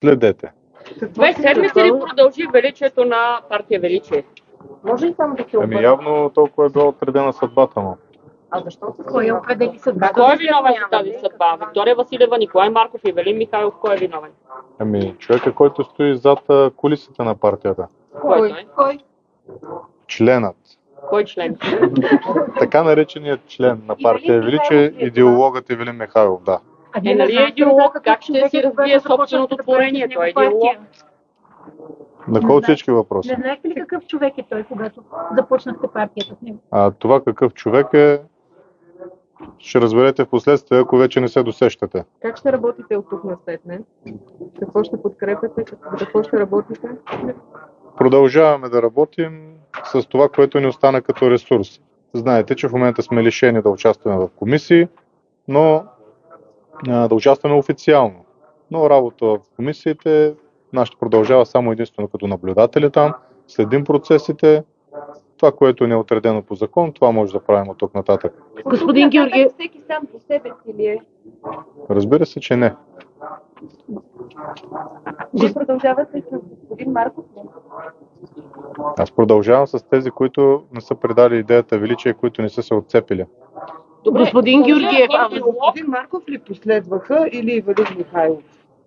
Следете. 2 седмици ли продължи величието на партия Величие? Може ли само да се обърне? Явно толкова е била отредена съдбата му. А защо се Кой определи съдбата? Кой е виновен за тази съдба? Виктория Василева, Николай Марков и Велин Михайлов, кой е виновен? Човека, който стои зад кулисите на партията. Кой? Членът. Кой член? Така нареченият член на партия Величие, идеологът Велин Михайлов, да. Нали е идеолог? Как ще си развие собственото творение? Той е идеолог. На кой от всички въпроси? Не знаете ли какъв човек е той, когато започнахте партията с него? Това какъв човек е, ще разберете в последствие, ако вече не се досещате. Как ще работите от тук насетне? Какво ще подкрепяте? Какво ще работите? Продължаваме да работим с това, което ни остана като ресурс. Знаете, че в момента сме лишени да участваме в комисии, но да участваме официално. Но работа в комисиите нашата продължава само единствено като наблюдатели там, следим процесите. Това, което не е отредено по закон, това може да правим от тук нататък. Господин Георгиев. Всеки сам по себе си ли е? Разбира се, че не. Вие продължавате с господин Марков ли? Аз продължавам с тези, които не са предали идеята величие, които не са се отцепили. Добре, Господин Георгиев, Господин Марков ли последваха или Велин Михайлов?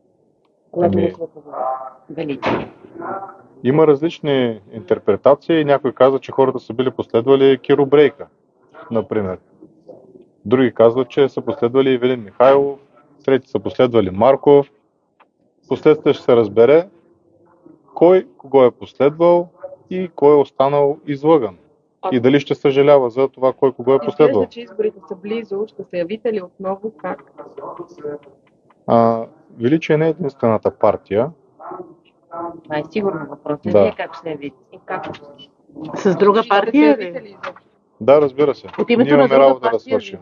Величие. Има различни интерпретации. Някой казва, че хората са били последвали Киро Брейка, например. Други казват, че са последвали Велин Михайлов, трети са последвали Марков. Последствие ще се разбере кой кого е последвал и кой е останал излъган. И дали ще съжалява за това кой кого е последвал. Изглежда, че изборите са близо. Ще се явите ли отново? Как? Величие не е единствената партия. Това е сигурно въпрос. Да. Вие как ще видите? С друга партия ли? Да, разбира се. От името Ние на имаме друга работа да партия, свършим.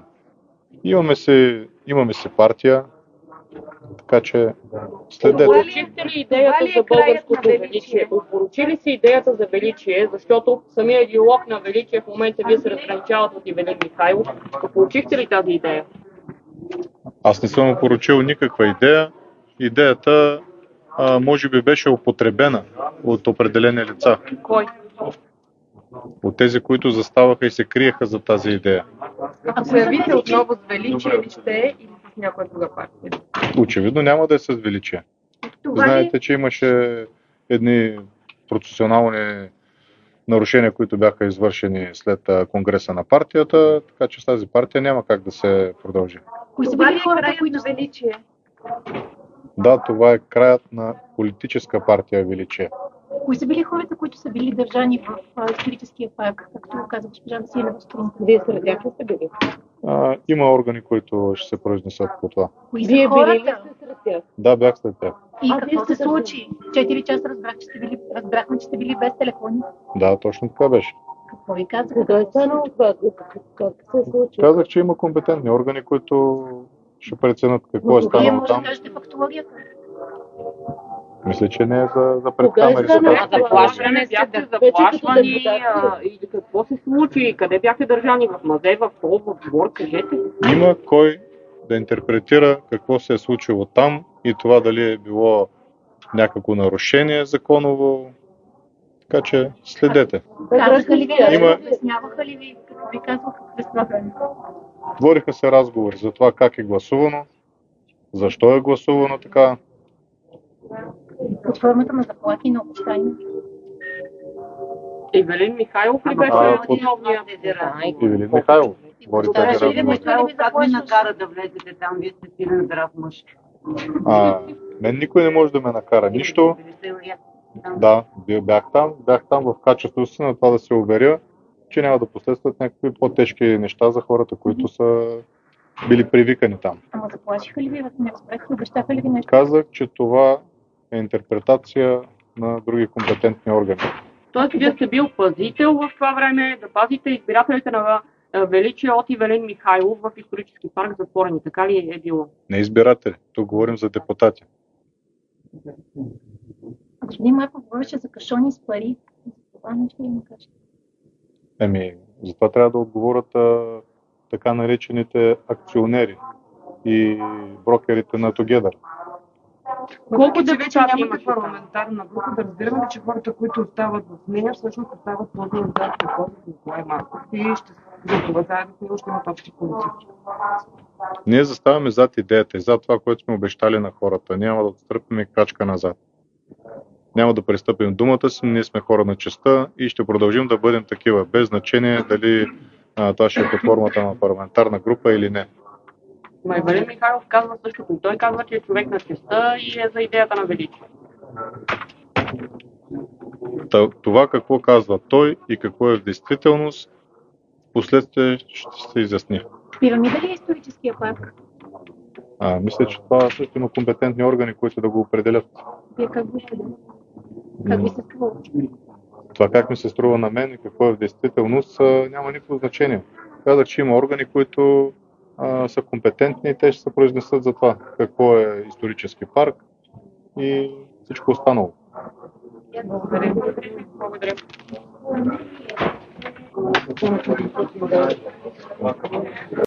Имаме си партия, така че следете. Опоручихте ли идеята за българското величие? Опоручили си идеята за величие, защото самия идеолог на величие в момента вие се разграничават от Велин Михайлов. Опоручихте ли тази идея? Аз не съм опоручил никаква идея. Идеята може би беше употребена от определени лица. Кой? От тези, които заставаха и се криеха за тази идея. Ако се явите отново с величие ли ще или с някоя друга партия? Очевидно няма да е с величие. Знаете, че имаше едни процесионални нарушения, които бяха извършени след конгреса на партията, така че с тази партия няма как да се продължи. Кои са били хората, които са величие? Да, това е краят на политическа партия Величие. Кои са били хората, които са били държани в историческия парк, както каза госпожа Василева? Вие сред тях ли сте били? Има органи, които ще се произнесат по това. Кои са хората? Сред тях? Да, бях след тях. И какво се случи? 4 часа разбрахме, че сте били без телефони. Да, точно така беше. Какво ви казах? Кога е станало това? Как се случи? Казах, че има компетентни органи, които ще преценят какво е Вие станало може да там. кажете фактологията. Мисля, че не е за пред Кога е камери. станало? Заплашване, бяхте заплашвани и какво се случи? Къде бяхте държани? В музей, в хол, в двор? Кажете. Има кой да интерпретира какво се е случило там и това дали е било някакво нарушение законово. Така че следете. Казаха ли ви, Има- обясняваха ли ви, какво ви казваха през това време? Говориха се разговори за това как е гласувано, защо е гласувано така. Под формата на заплахи и на обещания. Велин Михайлов ли беше основният? И Велин Михайлов. Говори тези Даже разговори. Михайлов Как ви накара да влезете там? Вие сте силен здрав мъж. Мен никой не може да ме накара нищо. Да, бях там в качеството си на това да се уверя, че няма да последстват някакви по-тежки неща за хората, които са били привикани там. Ама заплашиха ли ви? Не разбрах, обещаха ли ви нещо? Казах, че това е интерпретация на други компетентни органи. Тоест, вие сте бил пазител в това време, да пазите избирателите на величие от Велин Михайлов в исторически парк затворени. Така ли е било? Не избиратели, тук говорим за депутати. Господин Марков говореше за кашони с пари. Това нещо ли ми кажете? Затова трябва да отговорят така наречените акционери и брокерите на Together. Колко Въпреки, че вече депутати нямате имаше там? парламентарна група, да разбираме ли, че хората, които остават в нея, всъщност остават плътно отзад какво с Николай Марков и ще гласуват заедно с него, ще имат общи политики. Ние заставаме зад идеята и зад това, което сме обещали на хората. Няма да отстъпим и крачка назад. Няма да престъпим думата си, ние сме хора на честта и ще продължим да бъдем такива, без значение дали това ще е под формата на парламентарна група или не. Ма Ивелин Михайлов казва същото. И той казва, че е човек на честта и е за идеята на величие. Това какво казва той и какво е в действителност, последствие ще се изясни. Пирамида ли е историческия парк? Мисля, че това също има компетентни органи, които да го определят. Вие как го определяте? Как ви се струва? Това как ми се струва на мен и какво е в действителност, няма никакво значение. Казах, че има органи, които са компетентни и те ще се произнесат за това, какво е исторически парк и всичко останало. Благодаря. Благодаря.